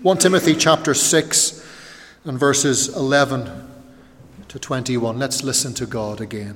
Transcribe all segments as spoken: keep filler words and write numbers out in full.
First Timothy chapter six and verses eleven to twenty-one. Let's listen to God again.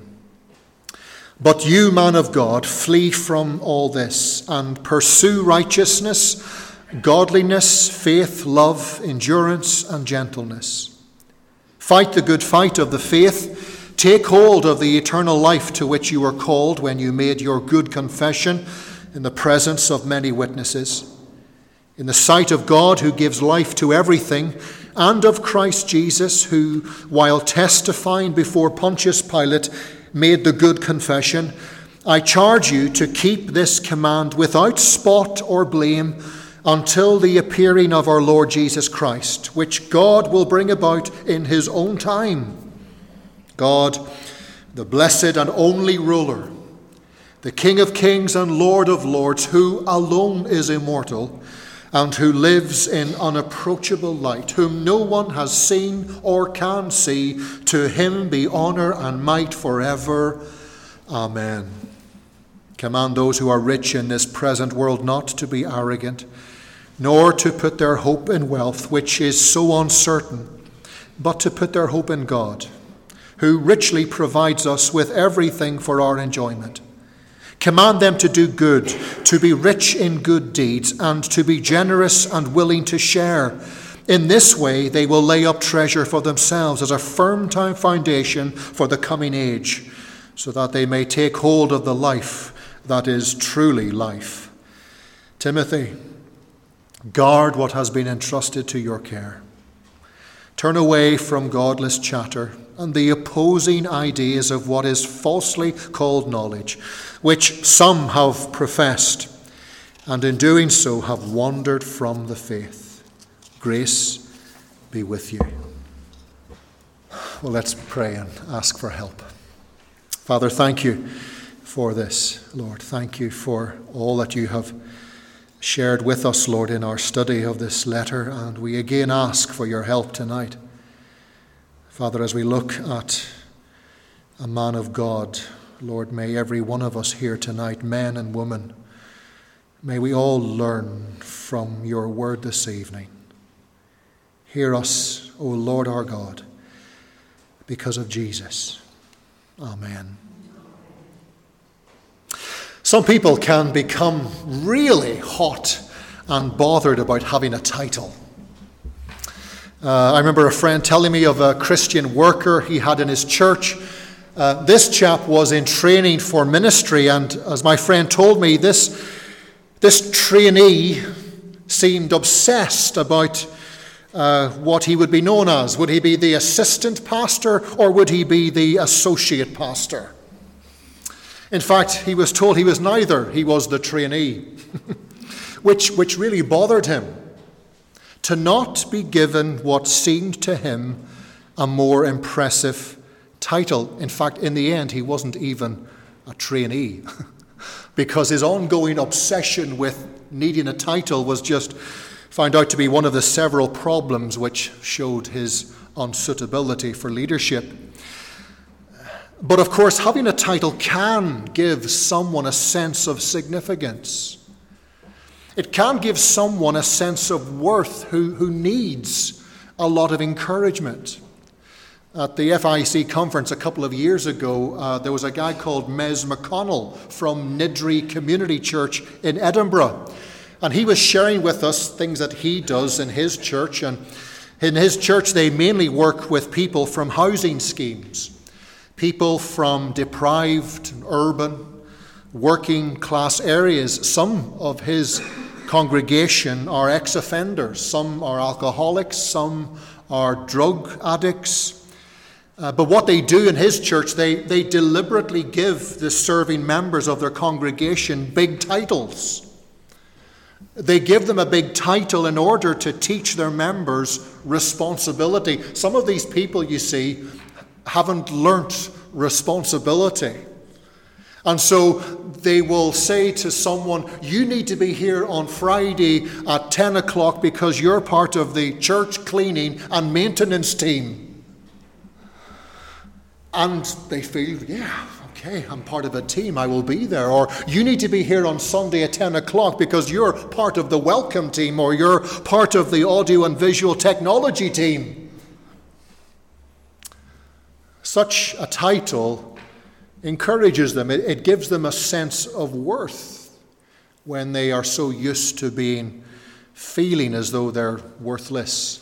But you, man of God, flee from all this and pursue righteousness, godliness, faith, love, endurance, and gentleness. Fight the good fight of the faith. Take hold of the eternal life to which you were called when you made your good confession in the presence of many witnesses. In the sight of God, who gives life to everything, and of Christ Jesus, who, while testifying before Pontius Pilate, made the good confession, I charge you to keep this command without spot or blame until the appearing of our Lord Jesus Christ, which God will bring about in his own time. God, the blessed and only ruler, the King of kings and Lord of lords, who alone is immortal and who lives in unapproachable light, whom no one has seen or can see, to him be honor and might forever. Amen. Command those who are rich in this present world not to be arrogant, nor to put their hope in wealth, which is so uncertain, but to put their hope in God, who richly provides us with everything for our enjoyment. Command them to do good, to be rich in good deeds, and to be generous and willing to share. In this way they will lay up treasure for themselves as a firm time foundation for the coming age, so that they may take hold of the life that is truly life. Timothy, guard what has been entrusted to your care. Turn away from godless chatter and the opposing ideas of what is falsely called knowledge, which some have professed, and in doing so have wandered from the faith. Grace be with you. Well, let's pray and ask for help. Father, thank you for this, Lord. Thank you for all that you have shared with us, Lord, in our study of this letter, and we again ask for your help tonight. Father, as we look at a man of God, Lord, may every one of us here tonight, men and women, may we all learn from your word this evening. Hear us, O Lord our God, because of Jesus. Amen. Some people can become really hot and bothered about having a title. Uh, I remember a friend telling me of a Christian worker he had in his church. Uh, this chap was in training for ministry, and as my friend told me, this, this trainee seemed obsessed about uh, what he would be known as. Would he be the assistant pastor or would he be the associate pastor? In fact, he was told he was neither. He was the trainee, which, which really bothered him. To not be given what seemed to him a more impressive title. In fact, in the end, he wasn't even a trainee because his ongoing obsession with needing a title was just found out to be one of the several problems which showed his unsuitability for leadership. But of course, having a title can give someone a sense of significance. It can give someone a sense of worth who, who needs a lot of encouragement. At the F I C conference a couple of years ago, uh, there was a guy called Mez McConnell from Niddrie Community Church in Edinburgh. And he was sharing with us things that he does in his church. And in his church, they mainly work with people from housing schemes, people from deprived, urban, working class areas. Some of his congregation are ex-offenders. Some are alcoholics. Some are drug addicts. Uh, but what they do in his church, they, they deliberately give the serving members of their congregation big titles. They give them a big title in order to teach their members responsibility. Some of these people, you see, haven't learnt responsibility. And so they will say to someone, you need to be here on Friday at ten o'clock because you're part of the church cleaning and maintenance team. And they feel, yeah, okay, I'm part of a team, I will be there. Or you need to be here on Sunday at ten o'clock because you're part of the welcome team, or you're part of the audio and visual technology team. Such a title encourages them. It, it gives them a sense of worth when they are so used to being, feeling as though they're worthless.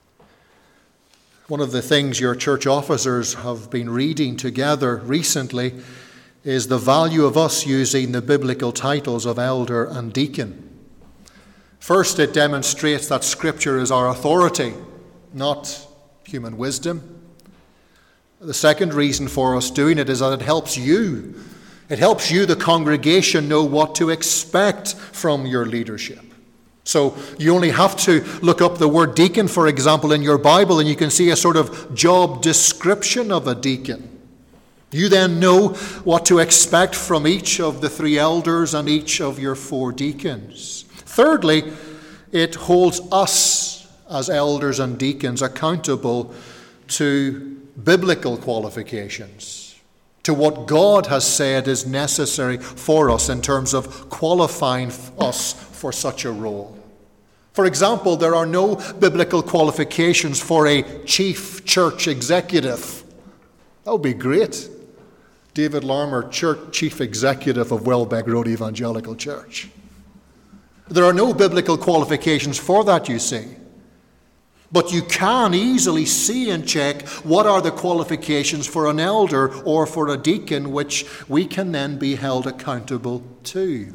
One of the things your church officers have been reading together recently is the value of us using the biblical titles of elder and deacon. First, it demonstrates that Scripture is our authority, not human wisdom. The second reason for us doing it is that it helps you. It helps you, the congregation, know what to expect from your leadership. So you only have to look up the word deacon, for example, in your Bible, and you can see a sort of job description of a deacon. You then know what to expect from each of the three elders and each of your four deacons. Thirdly, it holds us as elders and deacons accountable to biblical qualifications, to what God has said is necessary for us in terms of qualifying us for such a role. For example, there are no biblical qualifications for a chief church executive. That would be great. David Larmer, church chief executive of Welbeck Road Evangelical Church. There are no biblical qualifications for that, you see. But you can easily see and check what are the qualifications for an elder or for a deacon, which we can then be held accountable to.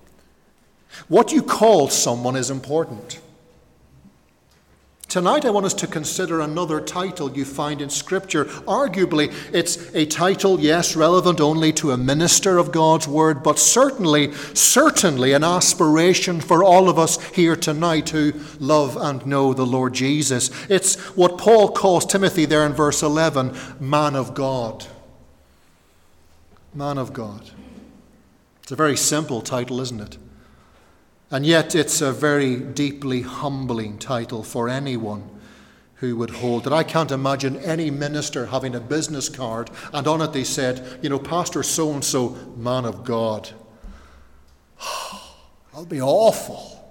What you call someone is important. Tonight I want us to consider another title you find in Scripture. Arguably, it's a title, yes, relevant only to a minister of God's Word, but certainly, certainly an aspiration for all of us here tonight who love and know the Lord Jesus. It's what Paul calls Timothy there in verse eleven, man of God. Man of God. It's a very simple title, isn't it? And yet it's a very deeply humbling title for anyone who would hold it. I can't imagine any minister having a business card and on it they said, you know, Pastor so-and-so, man of God. That'll be awful.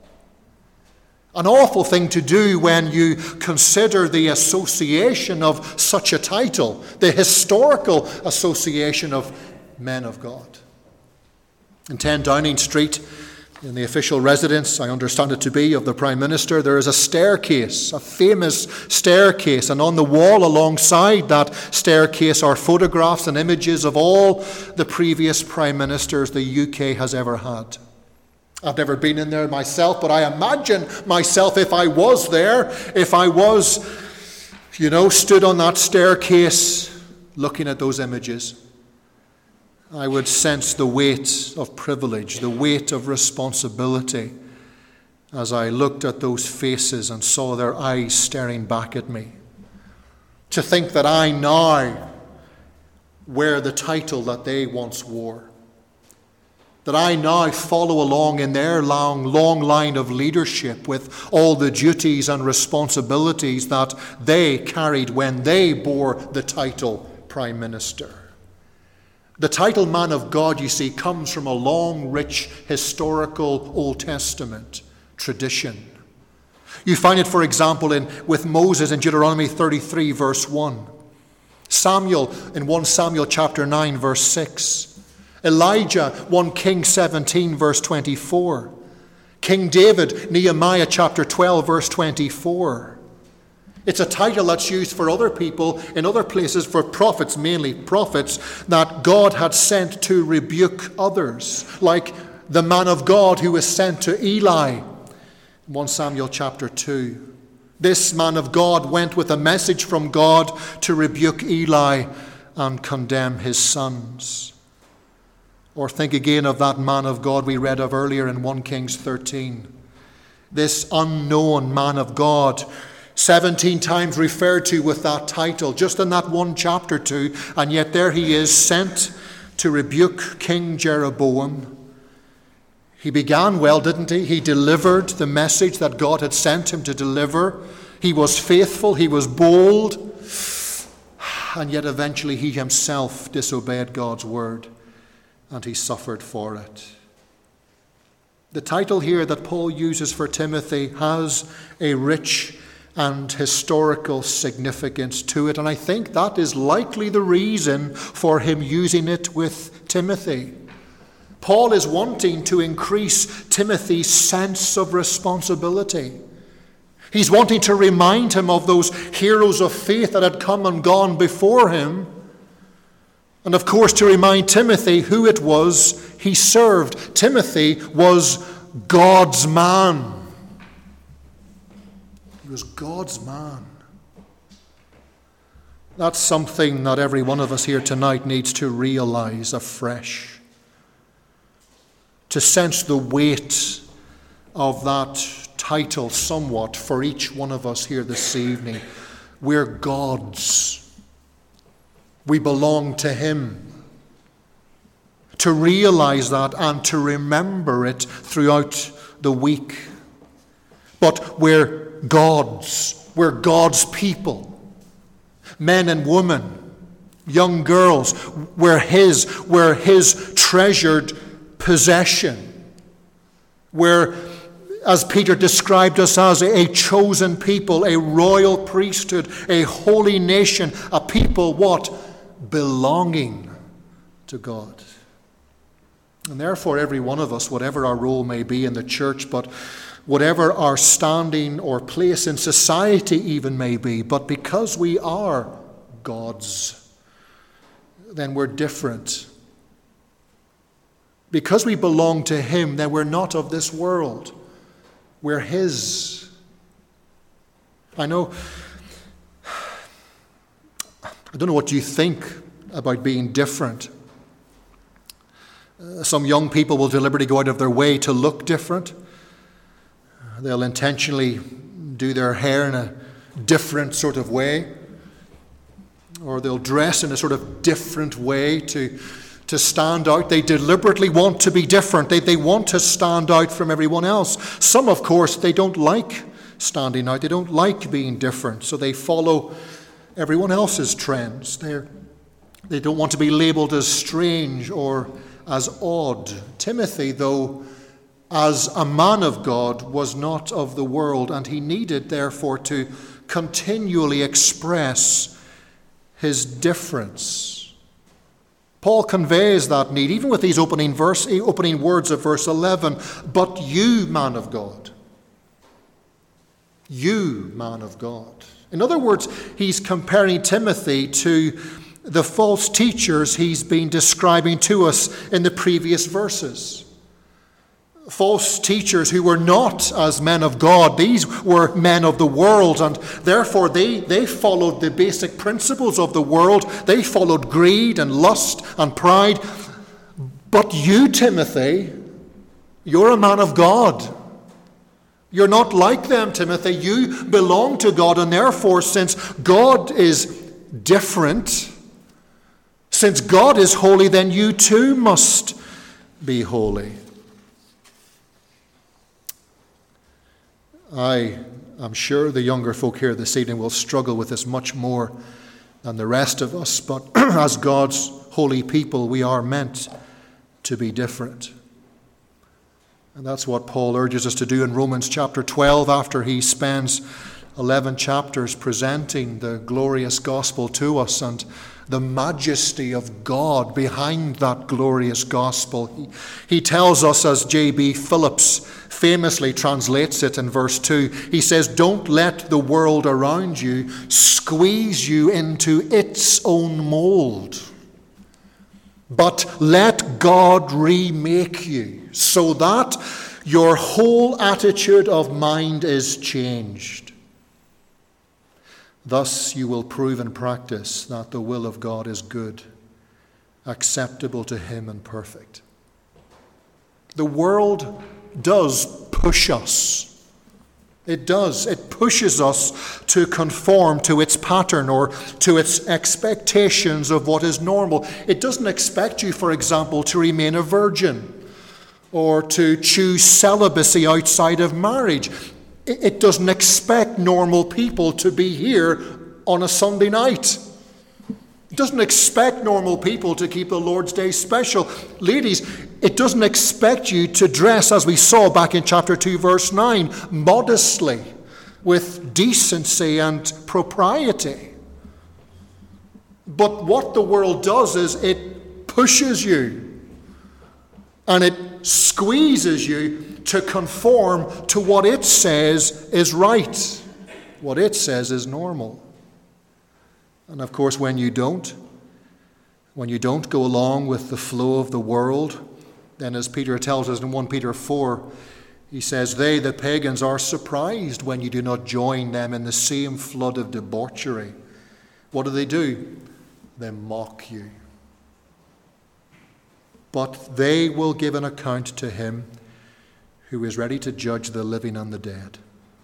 An awful thing to do when you consider the association of such a title, the historical association of men of God. In ten Downing Street, in the official residence, I understand it to be, of the Prime Minister, there is a staircase, a famous staircase, and on the wall alongside that staircase are photographs and images of all the previous Prime Ministers the U K has ever had. I've never been in there myself, but I imagine myself, if I was there, if I was, you know, stood on that staircase looking at those images, I would sense the weight of privilege, the weight of responsibility as I looked at those faces and saw their eyes staring back at me. To think that I now wear the title that they once wore. That I now follow along in their long, long line of leadership with all the duties and responsibilities that they carried when they bore the title Prime Minister. The title man of God, you see, comes from a long, rich, historical Old Testament tradition. You find it, for example, in with Moses in Deuteronomy thirty-three, verse one. Samuel in First Samuel chapter nine, verse six. Elijah, First Kings seventeen, verse twenty-four. King David, Nehemiah chapter twelve, verse twenty-four. It's a title that's used for other people in other places, for prophets, mainly prophets, that God had sent to rebuke others, like the man of God who was sent to Eli, First Samuel chapter two. This man of God went with a message from God to rebuke Eli and condemn his sons. Or think again of that man of God we read of earlier in First Kings thirteen. This unknown man of God, seventeen times referred to with that title, just in that one chapter two, and yet there he is, sent to rebuke King Jeroboam. He began well, didn't he? He delivered the message that God had sent him to deliver. He was faithful, he was bold, And yet eventually he himself disobeyed God's word, and he suffered for it. The title here that Paul uses for Timothy has a rich and historical significance to it, and I think that is likely the reason for him using it with Timothy. Paul is wanting to increase Timothy's sense of responsibility. He's wanting to remind him of those heroes of faith that had come and gone before him. And of course, to remind Timothy who it was he served. Timothy was God's man. He was God's man. That's something that every one of us here tonight needs to realize afresh. To sense the weight of that title somewhat for each one of us here this evening. We're God's. We belong to him. To realize that and to remember it throughout the week. But we're God's. We're God's people. Men and women, young girls, we're his. We're his treasured possession. We're, as Peter described us as, a chosen people, a royal priesthood, a holy nation, a people, what? Belonging to God. And therefore, every one of us, whatever our role may be in the church, but whatever our standing or place in society even may be, but because we are God's, then we're different. Because we belong to him, then we're not of this world. We're his. I know, I don't know what you think about being different. Uh, some young people will deliberately go out of their way to look different. They'll intentionally do their hair in a different sort of way. Or they'll dress in a sort of different way to, to stand out. They deliberately want to be different. They, they want to stand out from everyone else. Some, of course, they don't like standing out. They don't like being different. So they follow everyone else's trends. They're, they don't want to be labeled as strange or as odd. Timothy, though, as a man of God, was not of the world, and he needed, therefore, to continually express his difference. Paul conveys that need, even with these opening verse, opening words of verse eleven. But you, man of God. You, man of God. In other words, he's comparing Timothy to the false teachers he's been describing to us in the previous verses. False teachers who were not as men of God. These were men of the world, and therefore they, they followed the basic principles of the world. They followed greed and lust and pride. But you, Timothy, you're a man of God. You're not like them, Timothy. You belong to God, and therefore, since God is different, since God is holy, then you too must be holy. I am sure the younger folk here this evening will struggle with this much more than the rest of us, but as God's holy people, we are meant to be different. And that's what Paul urges us to do in Romans chapter twelve, after he spends eleven chapters presenting the glorious gospel to us and the majesty of God behind that glorious gospel. He, he tells us, as J B Phillips famously translates it in verse two, he says, don't let the world around you squeeze you into its own mold, but let God remake you so that your whole attitude of mind is changed. Thus you will prove in practice that the will of God is good, acceptable to him and perfect. The world does push us. It does. It pushes us to conform to its pattern or to its expectations of what is normal. It doesn't expect you, for example, to remain a virgin or to choose celibacy outside of marriage. It doesn't expect normal people to be here on a Sunday night. It doesn't expect normal people to keep the Lord's Day special. Ladies, it doesn't expect you to dress, as we saw back in chapter two, verse nine, modestly, with decency and propriety. But what the world does is it pushes you and it squeezes you to conform to what it says is right, what it says is normal. And of course, when you don't, when you don't go along with the flow of the world, then as Peter tells us in First Peter four, he says, they, the pagans, are surprised when you do not join them in the same flood of debauchery. What do they do? They mock you. But they will give an account to him who is ready to judge the living and the dead.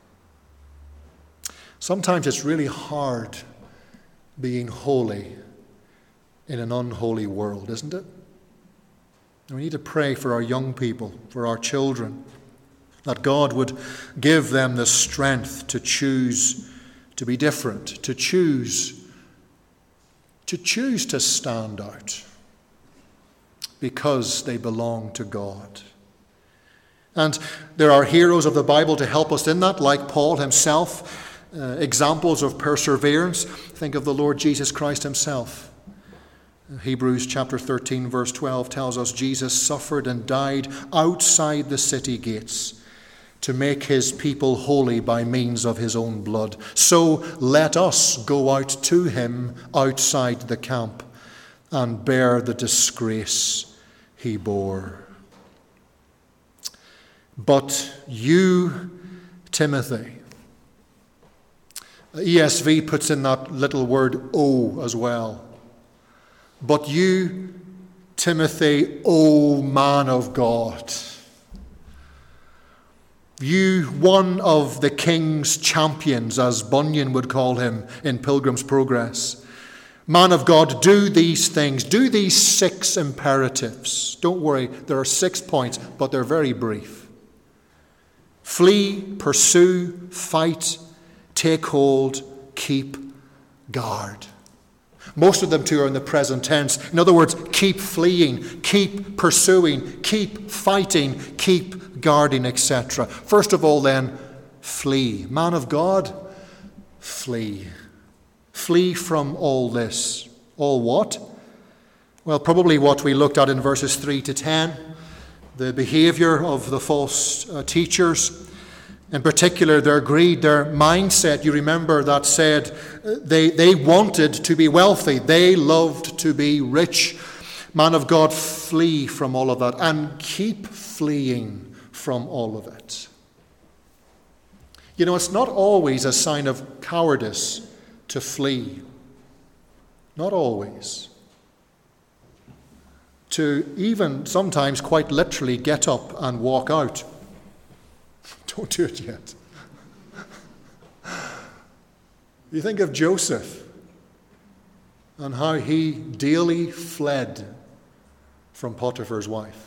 Sometimes it's really hard being holy in an unholy world, isn't it? And we need to pray for our young people, for our children, that God would give them the strength to choose to be different, to choose to choose to stand out because they belong to God. And there are heroes of the Bible to help us in that, like Paul himself, uh, examples of perseverance. Think of the Lord Jesus Christ himself. Hebrews chapter thirteen, verse twelve tells us Jesus suffered and died outside the city gates to make his people holy by means of his own blood. So let us go out to him outside the camp and bear the disgrace he bore. But you, Timothy, E S V puts in that little word "o" as well. But you, Timothy, O man of God, you, one of the king's champions, as Bunyan would call him in Pilgrim's Progress. Man of God, do these things. Do these six imperatives. Don't worry, there are six points, but they're very brief. Flee, pursue, fight, take hold, keep, guard. Most of them too are in the present tense. In other words, keep fleeing, keep pursuing, keep fighting, keep guarding, et cetera. First of all then, flee. Man of God, flee. Flee from all this. All what? Well, probably what we looked at in verses three to ten. The behavior of the false uh, teachers. In particular, their greed, their mindset. You remember that said uh, they, they wanted to be wealthy. They loved to be rich. Man of God, flee from all of that and keep fleeing from all of it. You know, it's not always a sign of cowardice to flee. Not always. To even sometimes quite literally get up and walk out. Don't do it yet. You think of Joseph and how he daily fled from Potiphar's wife.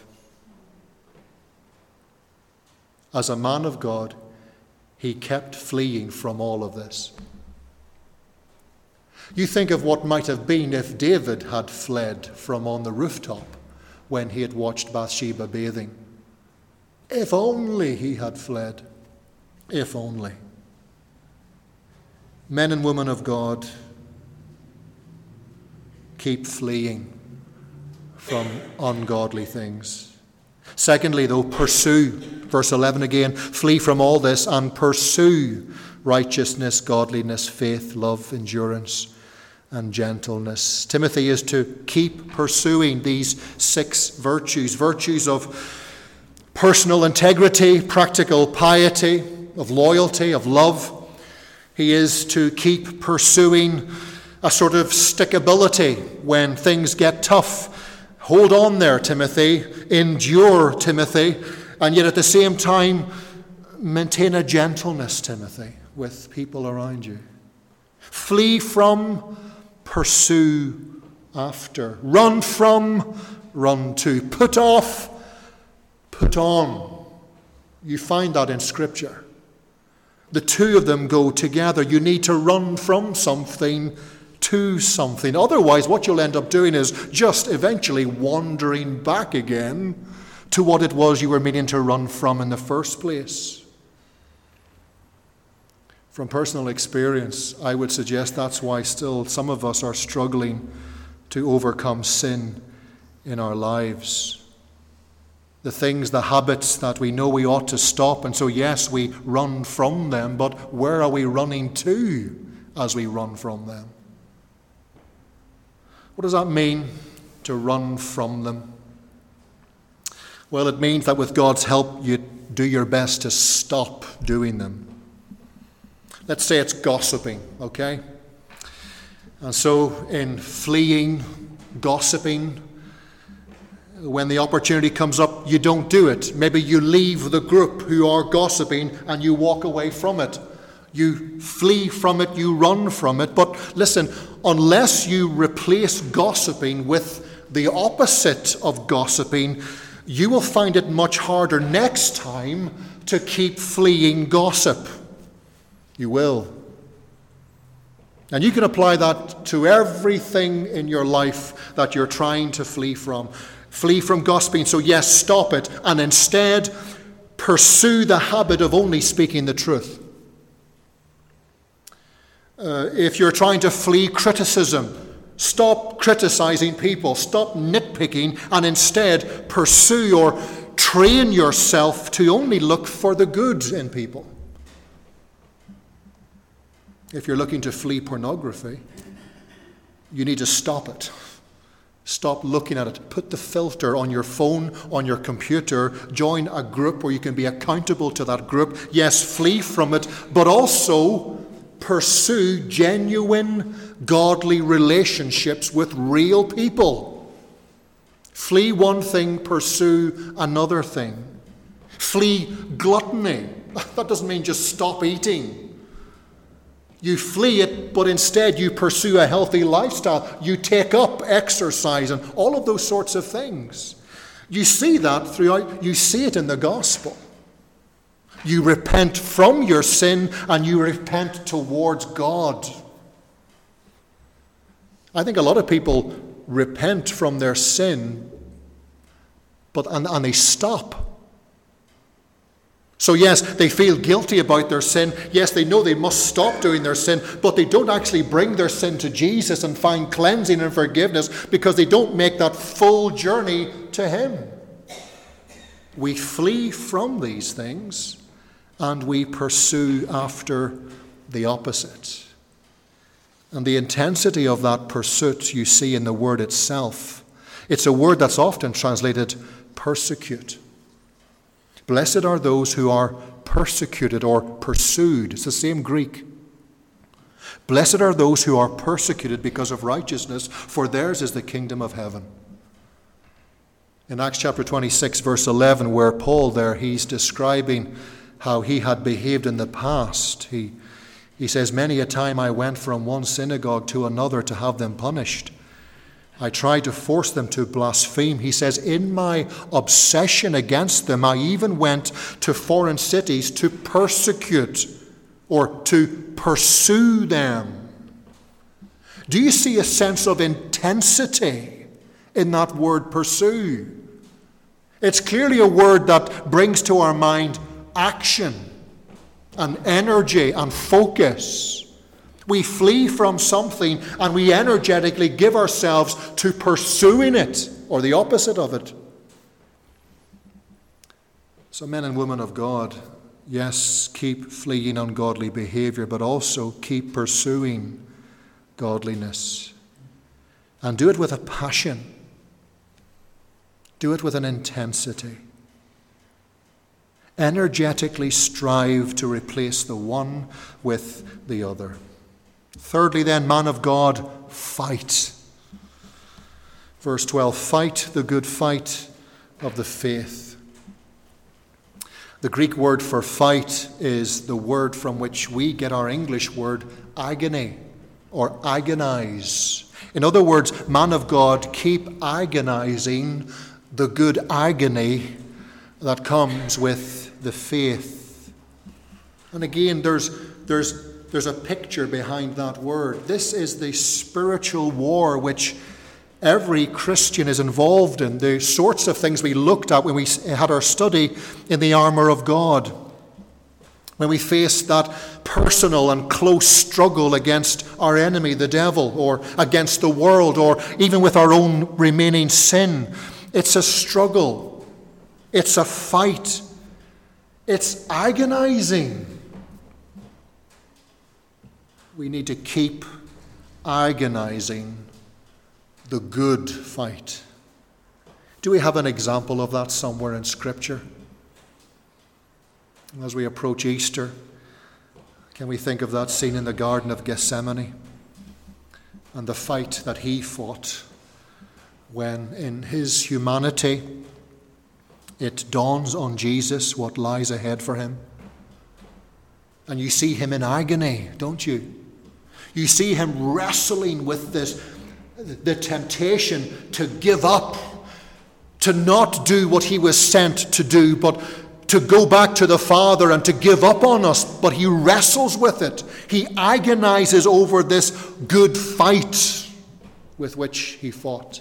As a man of God, he kept fleeing from all of this. You think of what might have been if David had fled from on the rooftop when he had watched Bathsheba bathing. If only he had fled. If only. Men and women of God, keep fleeing from ungodly things. Secondly, though, pursue. Verse eleven again, flee from all this and pursue righteousness, godliness, faith, love, endurance, and gentleness. Timothy is to keep pursuing these six virtues. Virtues of personal integrity, practical piety, of loyalty, of love. He is to keep pursuing a sort of stickability when things get tough. Hold on there, Timothy. Endure, Timothy. And yet at the same time, maintain a gentleness, Timothy, with people around you. Flee from, pursue after. Run from, run to. Put off, put on. You find that in The two of them go together. You need to run from something to something. Otherwise, what you'll end up doing is just eventually wandering back again to what it was you were meaning to run from in the first place. From personal experience, I would suggest that's why still some of us are struggling to overcome sin in our lives. The things, the habits that we know we ought to stop, and so yes, we run from them, but where are we running to as we run from them? What does that mean, to run from them? Well, it means that with God's help, you do your best to stop doing them. Let's say it's gossiping, okay? And so in fleeing, gossiping, when the opportunity comes up, you don't do it. Maybe you leave the group who are gossiping and you walk away from it. You flee from it, you run from it. But listen, unless you replace gossiping with the opposite of gossiping, you will find it much harder next time to keep fleeing gossip. You will. And you can apply that to everything in your life that you're trying to flee from. Flee from gossiping. So yes, stop it. And instead, pursue the habit of only speaking the truth. Uh, if you're trying to flee criticism, stop criticizing people. Stop nitpicking and instead pursue or train yourself to only look for the good in people. If you're looking to flee pornography, you need to stop it. Stop looking at it. Put the filter on your phone, on your computer. Join a group where you can be accountable to that group. Yes, flee from it, but also pursue genuine, godly relationships with real people. Flee one thing, pursue another thing. Flee gluttony. That doesn't mean just stop eating. You flee it, but instead you pursue a healthy lifestyle. You take up exercise and all of those sorts of things. You see that throughout, you see it in the gospel. You repent from your sin and you repent towards God. I think a lot of people repent from their sin, but and, and they stop. So yes, they feel guilty about their sin. Yes, they know they must stop doing their sin, but they don't actually bring their sin to Jesus and find cleansing and forgiveness because they don't make that full journey to Him. We flee from these things and we pursue after the opposite. And the intensity of that pursuit you see in the word itself. It's a word that's often translated persecute. Blessed are those who are persecuted or pursued. It's the same Greek. Blessed are those who are persecuted because of righteousness, for theirs is the kingdom of heaven. In Acts chapter twenty-six, verse eleven, where Paul there, he's describing how he had behaved in the past. He, he says, many a time I went from one synagogue to another to have them punished. I tried to force them to blaspheme. He says, in my obsession against them, I even went to foreign cities to persecute or to pursue them. Do you see a sense of intensity in that word pursue? It's clearly a word that brings to our mind action and energy and focus. We flee from something and we energetically give ourselves to pursuing it, or the opposite of it. So men and women of God, yes, keep fleeing ungodly behavior, but also keep pursuing godliness. And do it with a passion. Do it with an intensity. Energetically strive to replace the one with the other. Thirdly then, man of God, fight. Verse twelve, fight the good fight of the faith. The Greek word for fight is the word from which we get our English word agony or agonize. In other words, man of God, keep agonizing the good agony that comes with the faith. And again, there's there's there's a picture behind that word. This is the spiritual war which every Christian is involved in, the sorts of things we looked at when we had our study in the armor of God. When we face that personal and close struggle against our enemy, the devil, or against the world, or even with our own remaining sin, it's a struggle. It's a fight. It's agonizing. We need to keep agonizing the good fight. Do we have an example of that somewhere in Scripture? As we approach Easter, can we think of that scene in the Garden of Gethsemane and the fight that he fought when in his humanity it dawns on Jesus what lies ahead for him? And you see him in agony, don't you? You see him wrestling with this, the temptation to give up, to not do what he was sent to do, but to go back to the Father and to give up on us. But he wrestles with it. He agonizes over this good fight with which he fought.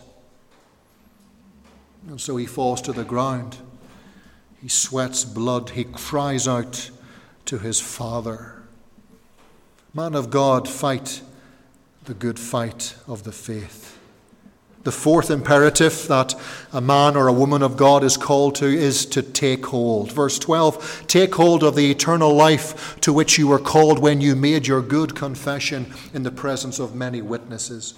And so he falls to the ground. He sweats blood. He cries out to his Father. Man of God, fight the good fight of the faith. The fourth imperative that a man or a woman of God is called to is to take hold. Verse twelve, take hold of the eternal life to which you were called when you made your good confession in the presence of many witnesses.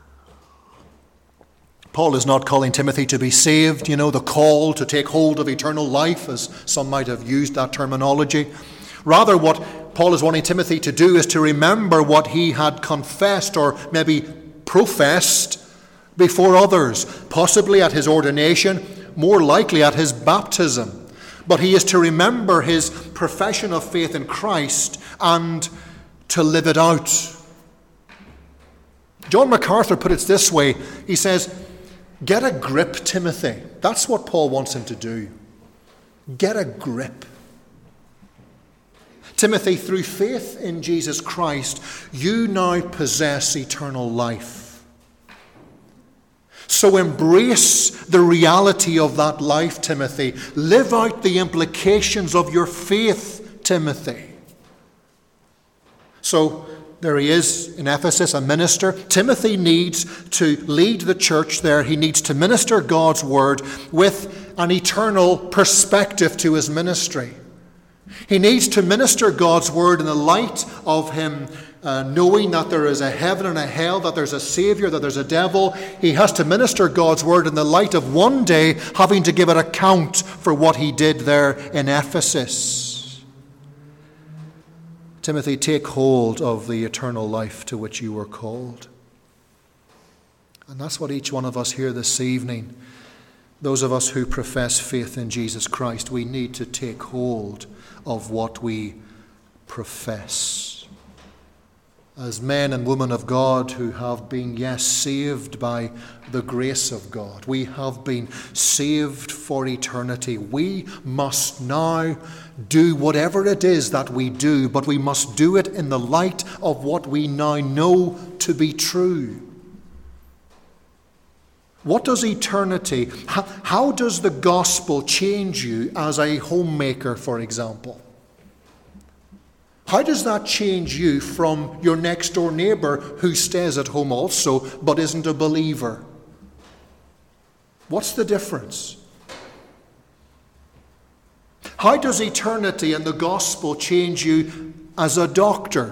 Paul is not calling Timothy to be saved, you know, the call to take hold of eternal life, as some might have used that terminology. Rather, what Paul is wanting Timothy to do is to remember what he had confessed or maybe professed before others, possibly at his ordination, more likely at his baptism. But he is to remember his profession of faith in Christ and to live it out. John MacArthur put it this way. He says, get a grip, Timothy. That's what Paul wants him to do. Get a grip. Timothy, through faith in Jesus Christ, you now possess eternal life. So embrace the reality of that life, Timothy. Live out the implications of your faith, Timothy. So there he is in Ephesus, a minister. Timothy needs to lead the church there. He needs to minister God's word with an eternal perspective to his ministry. He needs to minister God's word in the light of him uh, knowing that there is a heaven and a hell, that there's a Savior, that there's a devil. He has to minister God's word in the light of one day having to give an account for what he did there in Ephesus. Timothy, take hold of the eternal life to which you were called. And that's what each one of us here this evening, those of us who profess faith in Jesus Christ, we need to take hold of what we profess. As men and women of God who have been, yes, saved by the grace of God, we have been saved for eternity. We must now do whatever it is that we do, but we must do it in the light of what we now know to be true. What does eternity, how, how does the gospel change you as a homemaker, for example? How does that change you from your next door neighbour who stays at home also but isn't a believer? What's the difference? How does eternity and the gospel change you as a doctor?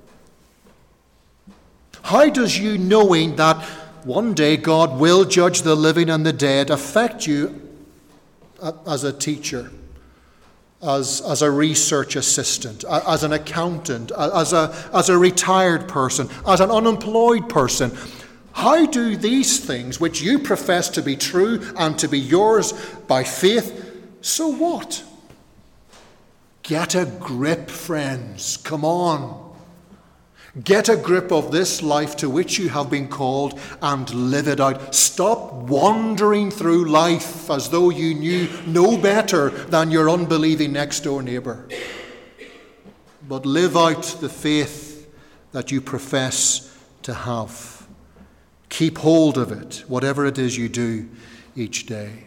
How does you knowing that one day God will judge the living and the dead affect you as a teacher, as, as a research assistant, as an accountant, as a, as a retired person, as an unemployed person? How do these things, which you profess to be true and to be yours by faith, so what? Get a grip, friends. Come on. Get a grip of this life to which you have been called and live it out. Stop wandering through life as though you knew no better than your unbelieving next door neighbour. but live out the faith that you profess to have. Keep hold of it, whatever it is you do each day.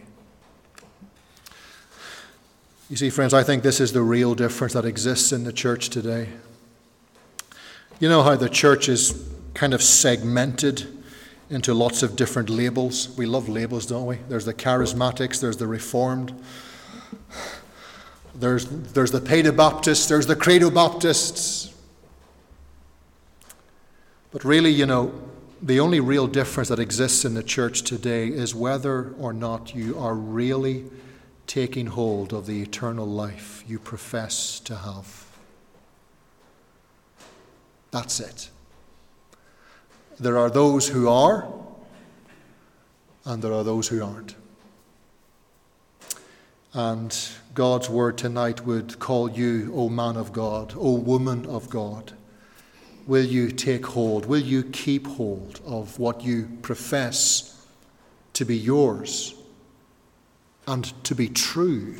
You see, friends, I think this is the real difference that exists in the church today. You know how the church is kind of segmented into lots of different labels. We love labels, don't we? There's the charismatics, there's the reformed, there's, there's the Paedobaptists, there's the Credo Baptists. But really, you know, the only real difference that exists in the church today is whether or not you are really taking hold of the eternal life you profess to have. That's it. There are those who are, and there are those who aren't. And God's word tonight would call you, O man of God, O woman of God. Will you take hold? Will you keep hold of what you profess to be yours and to be true,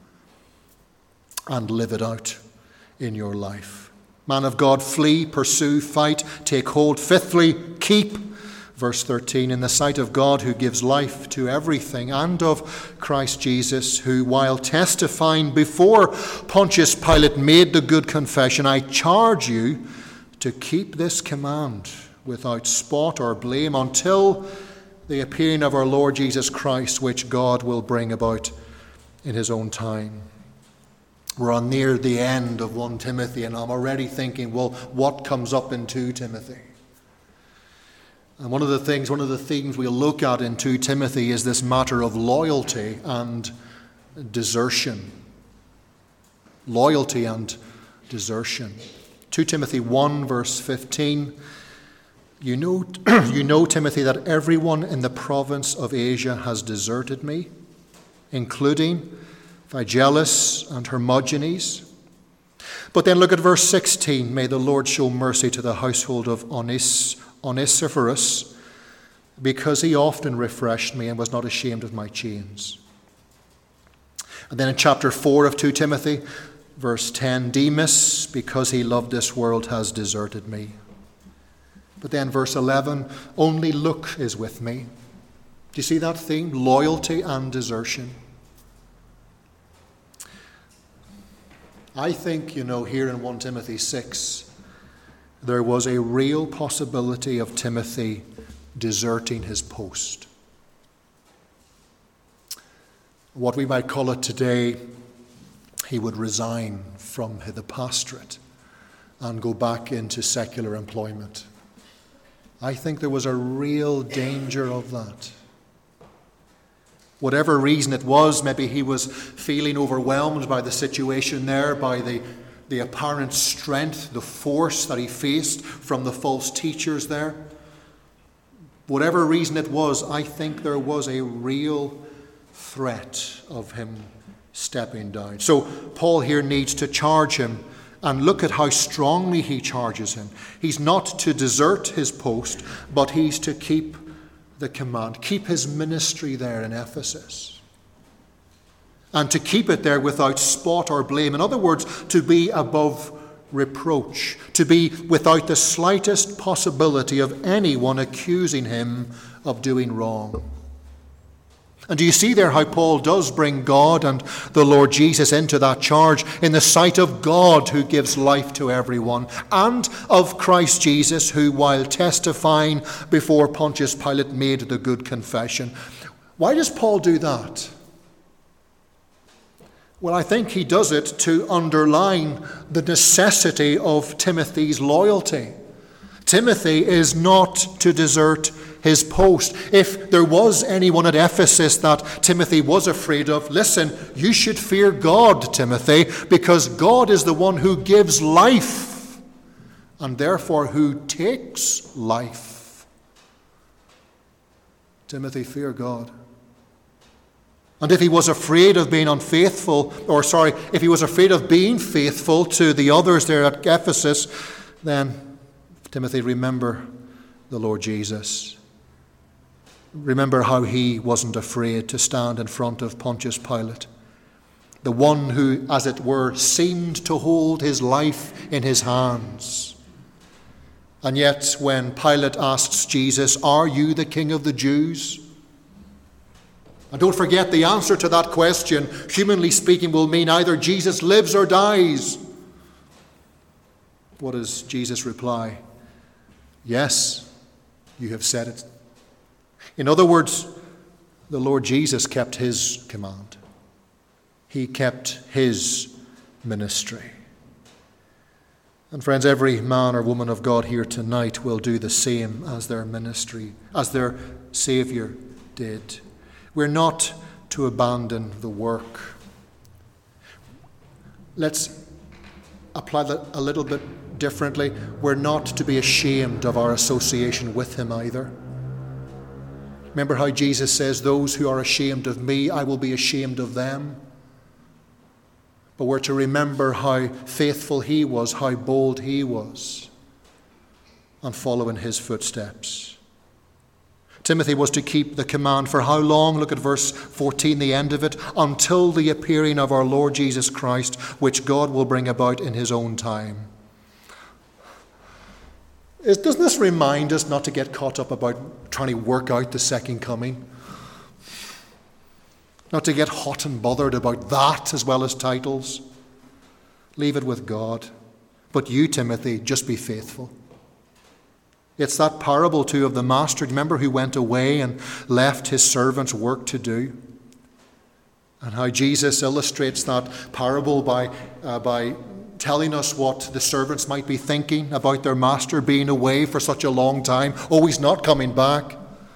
and live it out in your life? Man of God, flee, pursue, fight, take hold. Fifthly, keep. Verse thirteen, in the sight of God who gives life to everything, and of Christ Jesus, who while testifying before Pontius Pilate made the good confession, I charge you to keep this command without spot or blame until the appearing of our Lord Jesus Christ, which God will bring about in his own time. We're on near the end of First Timothy, and I'm already thinking, well, what comes up in Second Timothy? And one of the things, one of the themes we'll look at in Second Timothy is this matter of loyalty and desertion. Loyalty and desertion. Second Timothy one, verse fifteen. You know, you know, Timothy, that everyone in the province of Asia has deserted me, including Phygellus and Hermogenes. But then look at verse sixteen. May the Lord show mercy to the household of Ones, Onesiphorus, because he often refreshed me and was not ashamed of my chains. And then in chapter four of Second Timothy, verse ten, Demas, because he loved this world, has deserted me. But then verse eleven, only Luke is with me. Do you see that theme? Loyalty and desertion. I think, you know, here in First Timothy six, there was a real possibility of Timothy deserting his post. What we might call it today, he would resign from the pastorate and go back into secular employment. I think there was a real danger of that. Whatever reason it was, maybe he was feeling overwhelmed by the situation there, by the, the apparent strength, the force that he faced from the false teachers there. Whatever reason it was, I think there was a real threat of him stepping down. So Paul here needs to charge him, and look at how strongly he charges him. He's not to desert his post, but he's to keep the command, keep his ministry there in Ephesus, and to keep it there without spot or blame. In other words, to be above reproach, to be without the slightest possibility of anyone accusing him of doing wrong. And do you see there how Paul does bring God and the Lord Jesus into that charge in the sight of God who gives life to everyone, and of Christ Jesus who, while testifying before Pontius Pilate, made the good confession. Why does Paul do that? Well, I think he does it to underline the necessity of Timothy's loyalty. Timothy is not to desert his post. If there was anyone at Ephesus that Timothy was afraid of, listen, you should fear God, Timothy, because God is the one who gives life, and therefore who takes life. Timothy, fear God. And if he was afraid of being unfaithful, or sorry, if he was afraid of being faithful to the others there at Ephesus, then Timothy, remember the Lord Jesus. Remember how he wasn't afraid to stand in front of Pontius Pilate. the one who, as it were, seemed to hold his life in his hands. And yet, when Pilate asks Jesus, "Are you the King of the Jews?" And don't forget, the answer to that question, humanly speaking, will mean either Jesus lives or dies. What does Jesus reply? "Yes, you have said it." In other words, the Lord Jesus kept his command. He kept his ministry. And friends, every man or woman of God here tonight will do the same as their ministry, as their Savior did. We're not to abandon the work. Let's apply that a little bit differently. We're not to be ashamed of our association with him either. Remember how Jesus says, "Those who are ashamed of me, I will be ashamed of them." But we're to remember how faithful he was, how bold he was, and follow in his footsteps. Timothy was to keep the command for how long? Look at verse fourteen, the end of it. "Until the appearing of our Lord Jesus Christ, which God will bring about in his own time." Is, doesn't this remind us not to get caught up about trying to work out the second coming? Not to get hot and bothered about that as well as titles. Leave it with God. But you, Timothy, just be faithful. It's that parable too of the master, remember, who went away and left his servants work to do. And how Jesus illustrates that parable by, uh, by telling us what the servants might be thinking about their master being away for such a long time. Oh, he's not coming back.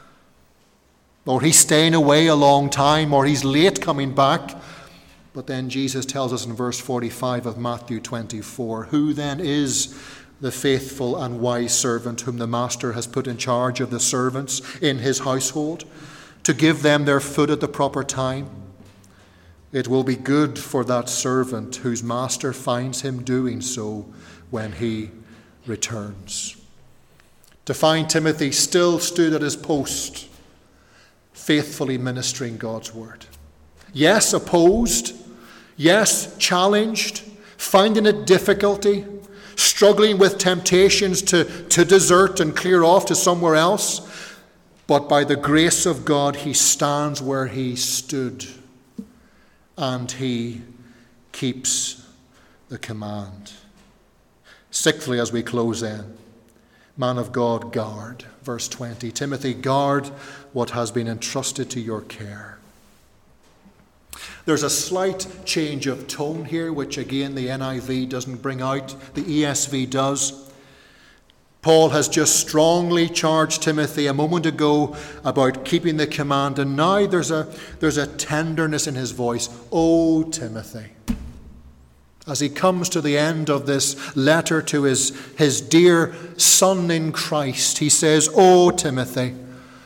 Or he's staying away a long time, or he's late coming back. But then Jesus tells us in verse forty-five of Matthew twenty-four, "Who then is the faithful and wise servant whom the master has put in charge of the servants in his household, to give them their food at the proper time? It will be good for that servant whose master finds him doing so when he returns." To find Timothy still stood at his post, faithfully ministering God's word. Yes, opposed. Yes, challenged. Finding it difficulty. Struggling with temptations to, to desert and clear off to somewhere else. But by the grace of God, he stands where he stood. And he keeps the command. Sixthly, as we close in, man of God, guard. Verse twenty, "Timothy, guard what has been entrusted to your care." There's a slight change of tone here, which again the N I V doesn't bring out. The E S V does. Paul has just strongly charged Timothy a moment ago about keeping the command, and now there's a, there's a tenderness in his voice. "Oh, Timothy." As he comes to the end of this letter to his, his dear son in Christ, he says, "Oh, Timothy,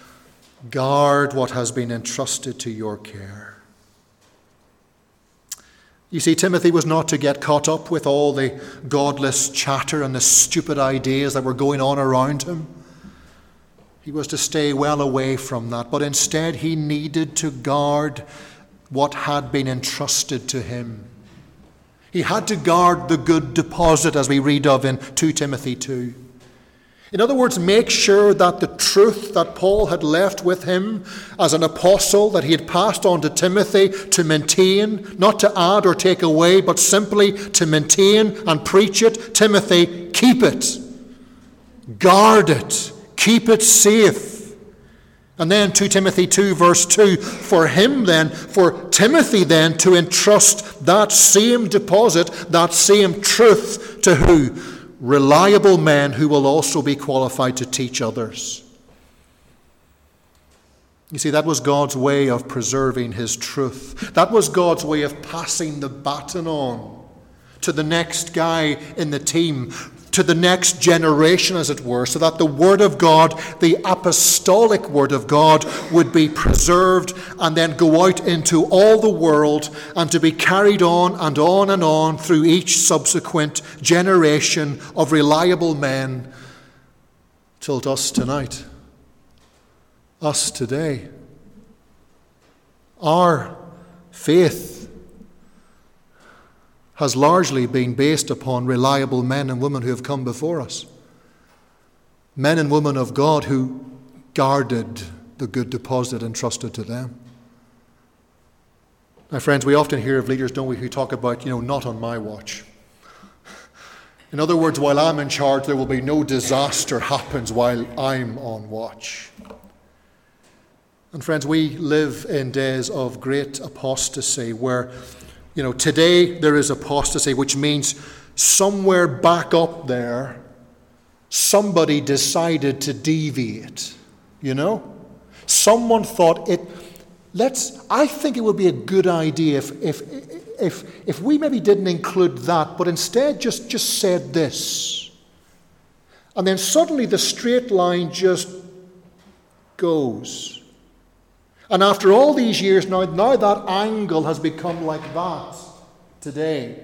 guard what has been entrusted to your care." You see, Timothy was not to get caught up with all the godless chatter and the stupid ideas that were going on around him. He was to stay well away from that, but instead he needed to guard what had been entrusted to him. He had to guard the good deposit, as we read of in Second Timothy two. In other words, make sure that the truth that Paul had left with him as an apostle, that he had passed on to Timothy to maintain, not to add or take away, but simply to maintain and preach it. Timothy, keep it. Guard it. Keep it safe. And then Second Timothy two verse two, for him then, for Timothy then to entrust that same deposit, that same truth to who? Reliable men who will also be qualified to teach others. You see, that was God's way of preserving his truth. That was God's way of passing the baton on to the next guy in the team, to the next generation, as it were, so that the Word of God, the apostolic Word of God, would be preserved and then go out into all the world and to be carried on and on and on through each subsequent generation of reliable men till us tonight, us today. Our faith has largely been based upon reliable men and women who have come before us. Men and women of God who guarded the good deposit entrusted to them. Now, friends, we often hear of leaders, don't we, who talk about, you know, not on my watch. In other words, while I'm in charge, there will be no disaster happens while I'm on watch. And friends, we live in days of great apostasy where, you know, today there is apostasy, which means somewhere back up there, somebody decided to deviate, you know? Someone thought it, let's, I think it would be a good idea if, if, if, if we maybe didn't include that, but instead just, just said this. And then suddenly the straight line just goes. And after all these years now, now that angle has become like that today.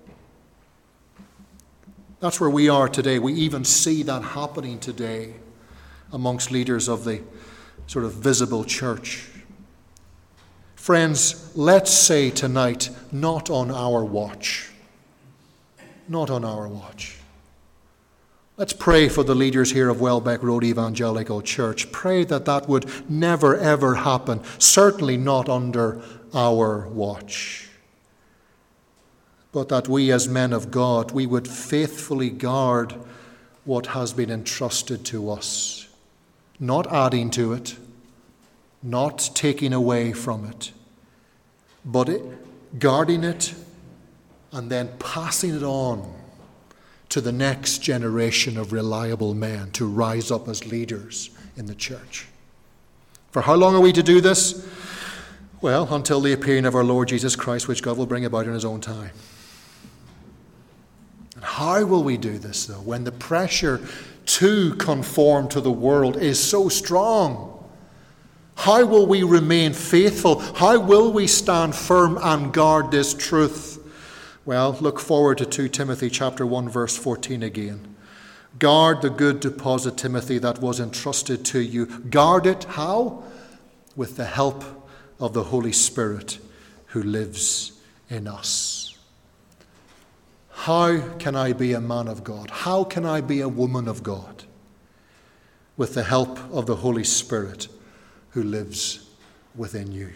That's where we are today. We even see that happening today amongst leaders of the sort of visible church. Friends, let's say tonight, not on our watch. Not on our watch. Let's pray for the leaders here of Welbeck Road Evangelical Church. Pray that that would never, ever happen. Certainly not under our watch. But that we as men of God, we would faithfully guard what has been entrusted to us. Not adding to it, not taking away from it, but it, guarding it and then passing it on to the next generation of reliable men to rise up as leaders in the church. For how long are we to do this? Well, until the appearing of our Lord Jesus Christ, which God will bring about in his own time. And how will we do this, though, when the pressure to conform to the world is so strong? How will we remain faithful? How will we stand firm and guard this truth? Well, look forward to Second Timothy chapter one, verse fourteen again. Guard the good deposit, Timothy, that was entrusted to you. Guard it, how? With the help of the Holy Spirit who lives in us. How can I be a man of God? How can I be a woman of God? With the help of the Holy Spirit who lives within you.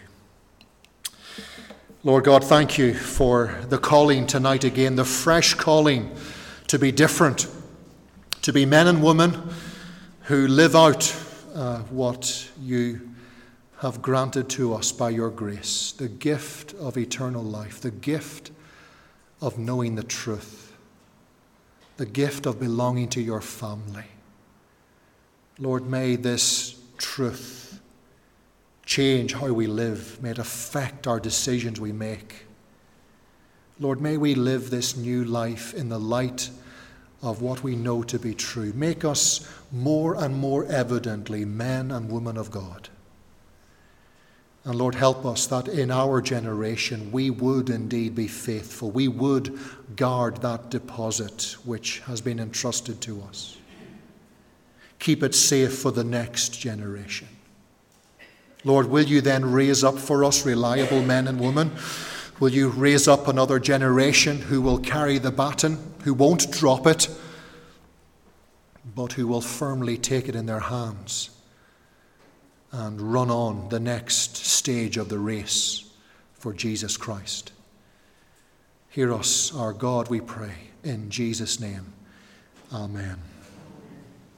Lord God, thank you for the calling tonight again, the fresh calling to be different, to be men and women who live out uh, what you have granted to us by your grace, the gift of eternal life, the gift of knowing the truth, the gift of belonging to your family. Lord, may this truth change how we live. May it affect our decisions we make. Lord, may we live this new life in the light of what we know to be true. Make us more and more evidently men and women of God. And Lord, help us that in our generation we would indeed be faithful. We would guard that deposit which has been entrusted to us. Keep it safe for the next generation. Lord, will you then raise up for us reliable men and women? Will you raise up another generation who will carry the baton, who won't drop it, but who will firmly take it in their hands and run on the next stage of the race for Jesus Christ? Hear us, our God, we pray, in Jesus' name. Amen.